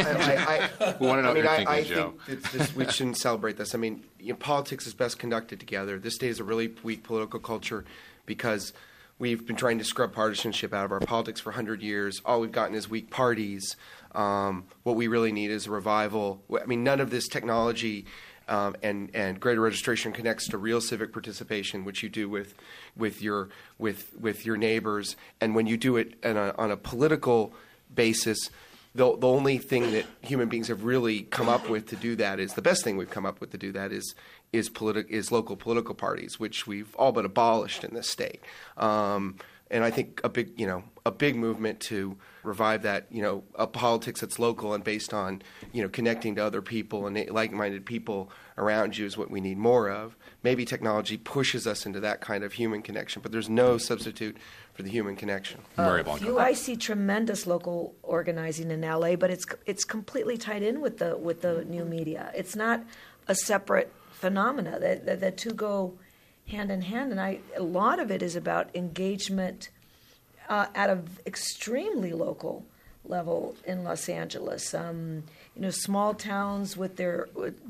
we want to know what you're thinking, Joe. We shouldn't celebrate this. I mean, politics is best conducted together. This day is a really weak political culture because we've been trying to scrub partisanship out of our politics for 100 years. All we've gotten is weak parties. What we really need is a revival. I mean, none of this technology and greater registration connects to real civic participation, which you do with your neighbors. And when you do it on a political basis, the only thing that human beings have really come up with to do that is the best thing we've come up with to do that is local political parties, which we've all but abolished in this state. And I think a big movement to revive that, a politics that's local and based on, connecting to other people and like-minded people around you is what we need more of. Maybe technology pushes us into that kind of human connection, but there's no substitute for the human connection. I see tremendous local organizing in LA, but it's completely tied in with the new media. It's not a separate phenomena. The two go hand in hand, and a lot of it is about engagement at an extremely local level in Los Angeles. Small towns with their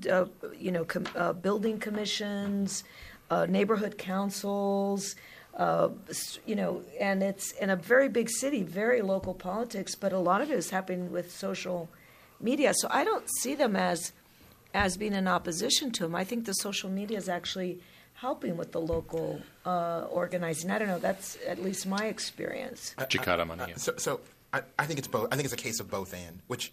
building commissions, neighborhood councils, and it's in a very big city, very local politics, but a lot of it is happening with social media. So I don't see them as being in opposition to them. I think the social media is actually helping with the local organizing. I don't know. That's at least my experience. So I think it's both. I think it's a case of both and, which,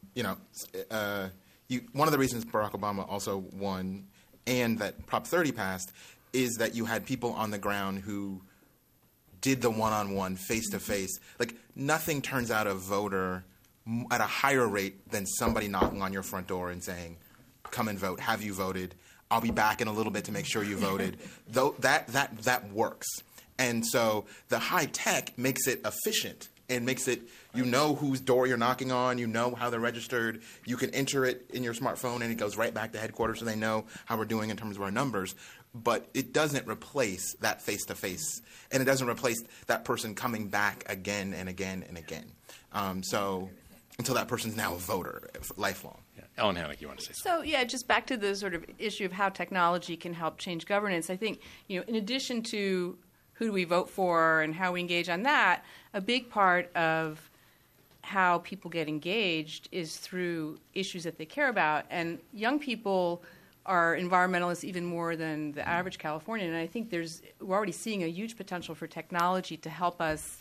one of the reasons Barack Obama also won and that Prop 30 passed is that you had people on the ground who did the one-on-one, face-to-face. Like, nothing turns out a voter at a higher rate than somebody knocking on your front door and saying, come and vote. Have you voted? I'll be back in a little bit to make sure you voted. Though that works. And so the high tech makes it efficient and makes it, you know whose door you're knocking on, you know how they're registered, you can enter it in your smartphone and it goes right back to headquarters so they know how we're doing in terms of our numbers. But it doesn't replace that face-to-face, and it doesn't replace that person coming back again and again and again. So until that person's now a voter, lifelong. Yeah. Ellen Hammack, you want to say something? So, yeah, just back to the sort of issue of how technology can help change governance. I think, in addition to who do we vote for and how we engage on that, a big part of how people get engaged is through issues that they care about. And young people are environmentalists even more than the average Californian. And I think we're already seeing a huge potential for technology to help us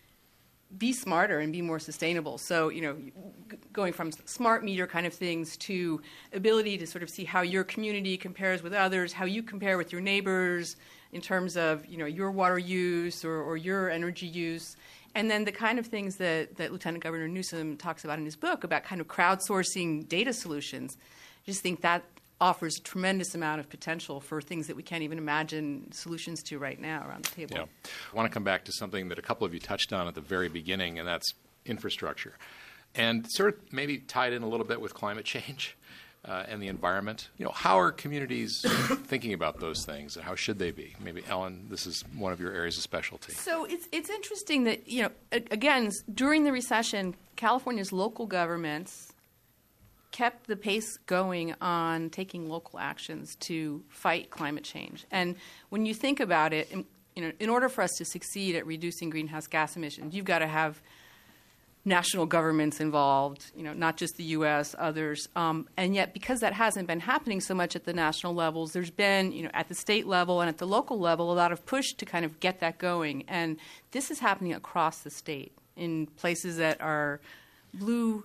be smarter and be more sustainable. So, going from smart meter kind of things to ability to sort of see how your community compares with others, how you compare with your neighbors in terms of, your water use or your energy use. And then the kind of things that Lieutenant Governor Newsom talks about in his book about kind of crowdsourcing data solutions. I just think that offers a tremendous amount of potential for things that we can't even imagine solutions to right now around the table. Yeah. I want to come back to something that a couple of you touched on at the very beginning, and that's infrastructure. And sort of maybe tied in a little bit with climate change and the environment. How are communities thinking about those things, and how should they be? Maybe, Ellen, this is one of your areas of specialty. So it's interesting that, again, during the recession, California's local governments kept the pace going on taking local actions to fight climate change. And when you think about it, in order for us to succeed at reducing greenhouse gas emissions, you've got to have national governments involved, not just the U.S., others. And yet, because that hasn't been happening so much at the national levels, there's been, at the state level and at the local level, a lot of push to kind of get that going. And this is happening across the state in places that are blue,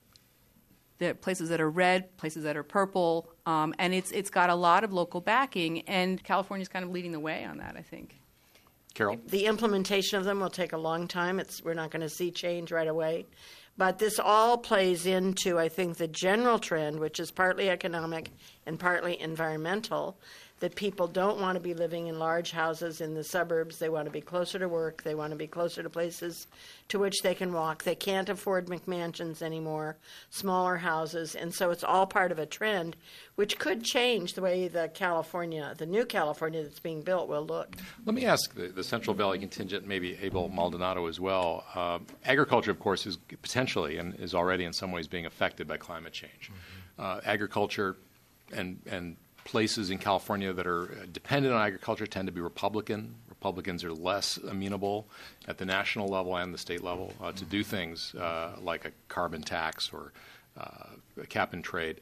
places that are red, places that are purple, and it's got a lot of local backing, and California's kind of leading the way on that, I think. Carol? The implementation of them will take a long time. We're not going to see change right away. But this all plays into, I think, the general trend, which is partly economic and partly environmental, that people don't want to be living in large houses in the suburbs. They want to be closer to work. They want to be closer to places to which they can walk. They can't afford McMansions anymore, smaller houses. And so it's all part of a trend which could change the way the new California that's being built will look. Let me ask the Central Valley contingent, maybe Abel Maldonado as well. Agriculture, of course, is potentially and is already in some ways being affected by climate change. Agriculture and places in California that are dependent on agriculture tend to be Republican. Republicans are less amenable at the national level and the state level to do things like a carbon tax or a cap and trade.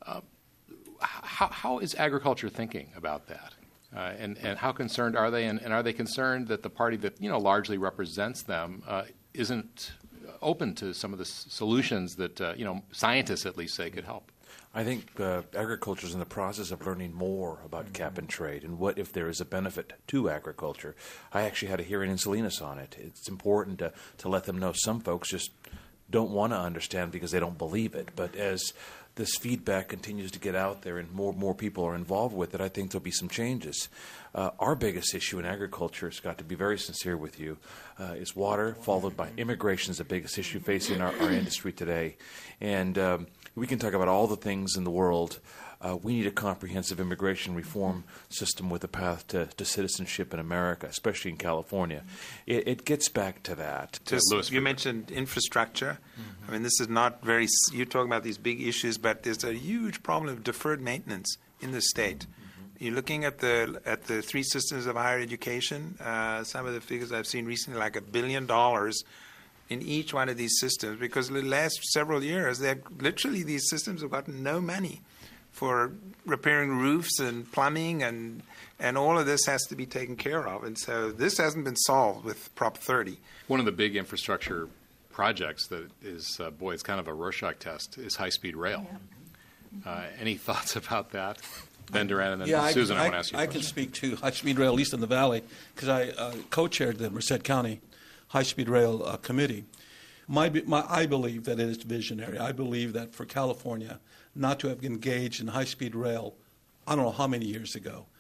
How is agriculture thinking about that? And how concerned are they? And are they concerned that the party that largely represents them isn't open to some of the solutions that scientists at least say could help? I think agriculture is in the process of learning more about cap and trade and what if there is a benefit to agriculture. I actually had a hearing in Salinas on it. It's important to let them know some folks just don't want to understand because they don't believe it. But as this feedback continues to get out there and more people are involved with it, I think there'll be some changes. Our biggest issue in agriculture, Scott, to be very sincere with you, is water, followed by immigration is the biggest issue facing our industry today. And we can talk about all the things in the world. We need a comprehensive immigration reform system with a path to citizenship in America, especially in California. It gets back to that. You mentioned infrastructure. I mean, this is not very – you're talking about these big issues, but there's a huge problem of deferred maintenance in the state. You're looking at the three systems of higher education. Some of the figures I've seen recently, like $1 billion in each one of these systems, because in the last several years, literally these systems have gotten no money for repairing roofs and plumbing, and all of this has to be taken care of. And so this hasn't been solved with Prop 30. One of the big infrastructure projects that is, it's kind of a Rorschach test, is high-speed rail. Any thoughts about that? Ben Duran and then Susan, I want to ask you a question. I can speak to high-speed rail, at least in the Valley, because I co-chaired the Merced County High-Speed Rail Committee. I believe that it is visionary. I believe that for California not to have engaged in high-speed rail, I don't know how many years ago,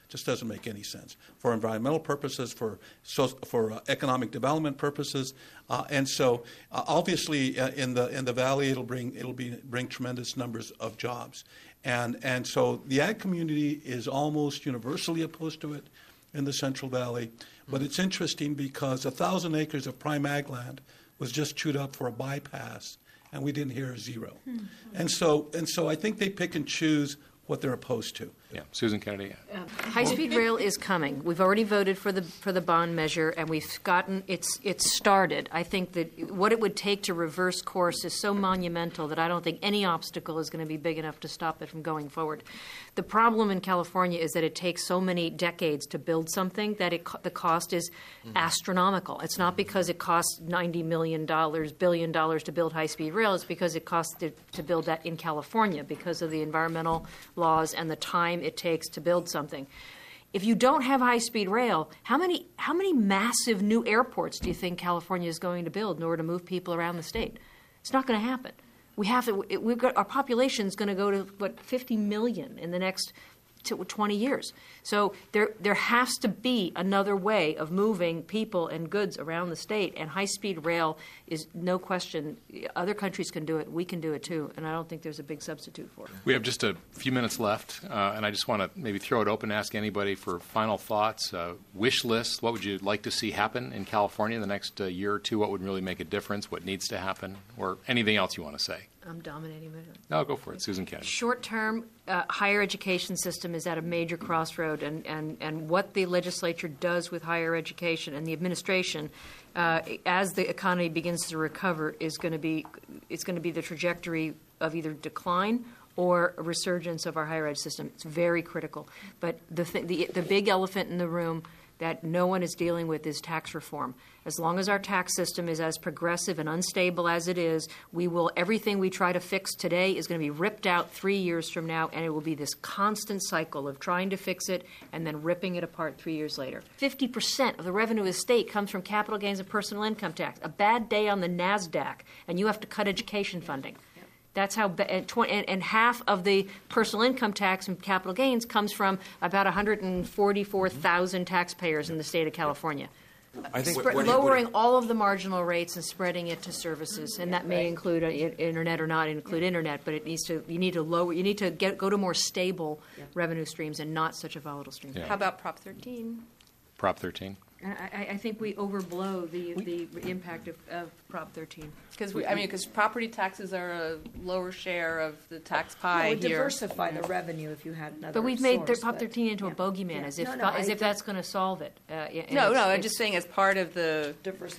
Just doesn't make any sense for environmental purposes, for economic development purposes, and so obviously in the valley it'll bring tremendous numbers of jobs, and so the ag community is almost universally opposed to it in the Central Valley. But it's interesting because 1,000 acres of prime ag land was just chewed up for a bypass, and we didn't hear a zero. And so I think they pick and choose what they're opposed to. Yeah, Susan Kennedy. High-speed rail is coming. We've already voted for the bond measure, and we've gotten it's started. I think that what it would take to reverse course is so monumental that I don't think any obstacle is going to be big enough to stop it from going forward. The problem in California is that it takes so many decades to build something that the cost is astronomical. It's not because it costs $90 billion to build high-speed rail. It's because it costs to build that in California because of the environmental laws and the time it takes to build something. If you don't have high-speed rail, how many massive new airports do you think California is going to build in order to move people around the state? It's not going to happen. Our population is going to go to 50 million in the next 20 years. So there has to be another way of moving people and goods around the state, and high-speed rail is no question. Other countries can do it. We can do it too, and I don't think there's a big substitute for it. We have just a few minutes left, and I just want to maybe throw it open, ask anybody for final thoughts, wish list. What would you like to see happen in California in the next year or two? What would really make a difference? What needs to happen? Or anything else you want to say? I'm dominating it. No, go for it. Susan Kennedy. Short-term higher education system is at a major crossroad, and what the legislature does with higher education and the administration as the economy begins to recover is going to be the trajectory of either decline or a resurgence of our higher ed system. It's very critical. But the big elephant in the room that no one is dealing with is tax reform. As long as our tax system is as progressive and unstable as it is, everything we try to fix today is going to be ripped out 3 years from now, and it will be this constant cycle of trying to fix it and then ripping it apart 3 years later. 50% of the revenue of the state comes from capital gains and personal income tax. A bad day on the NASDAQ, and you have to cut education funding. That's how, and half of the personal income tax and capital gains comes from about 144,000 taxpayers in the state of California. I think lowering all of the marginal rates and spreading it to services, and that may include internet or not include internet, but you need to go to more stable revenue streams and not such a volatile stream. Yeah. How about Prop 13? Prop 13. I think we overblow the impact of Prop 13. Because property taxes are a lower share of the tax pie here. Diversify the revenue if you had another. But we've made Prop 13 into a bogeyman, as if that's going to solve it. I'm just saying as part of the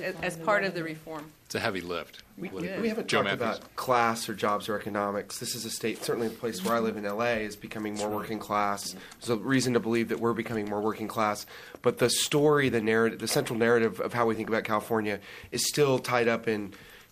reform. It's a heavy lift. We haven't talked about class or jobs or economics. This is a state, certainly the place where I live in L.A., is becoming more working class. There's a reason to believe that we're becoming more working class. But the story, the narrative, the central narrative of how we think about California is still tied up in,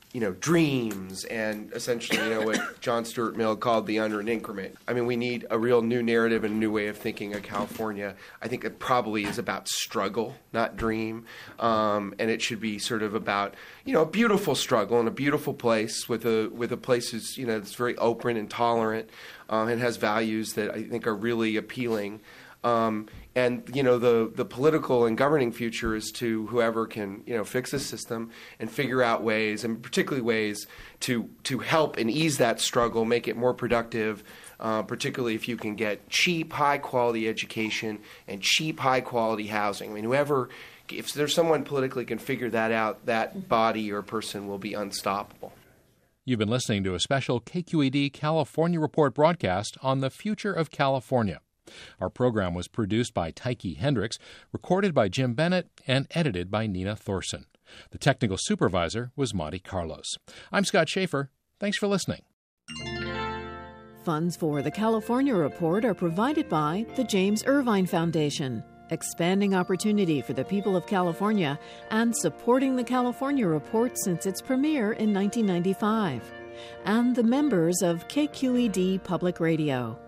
dreams and essentially, what John Stuart Mill called the under and increment. I mean, we need a real new narrative and a new way of thinking of California. I think it probably is about struggle, not dream. And it should be sort of about, a beautiful struggle and a beautiful place with a place that's very open and tolerant and has values that I think are really appealing. And the political and governing future is to whoever can fix the system and figure out ways, and particularly ways to help and ease that struggle, make it more productive. Particularly if you can get cheap, high quality education and cheap, high quality housing. I mean, if there's someone politically can figure that out, that body or person will be unstoppable. You've been listening to a special KQED California Report broadcast on the future of California. Our program was produced by Tyche Hendricks, recorded by Jim Bennett, and edited by Nina Thorson. The technical supervisor was Monty Carlos. I'm Scott Schaefer. Thanks for listening. Funds for the California Report are provided by the James Irvine Foundation, expanding opportunity for the people of California and supporting the California Report since its premiere in 1995, and the members of KQED Public Radio.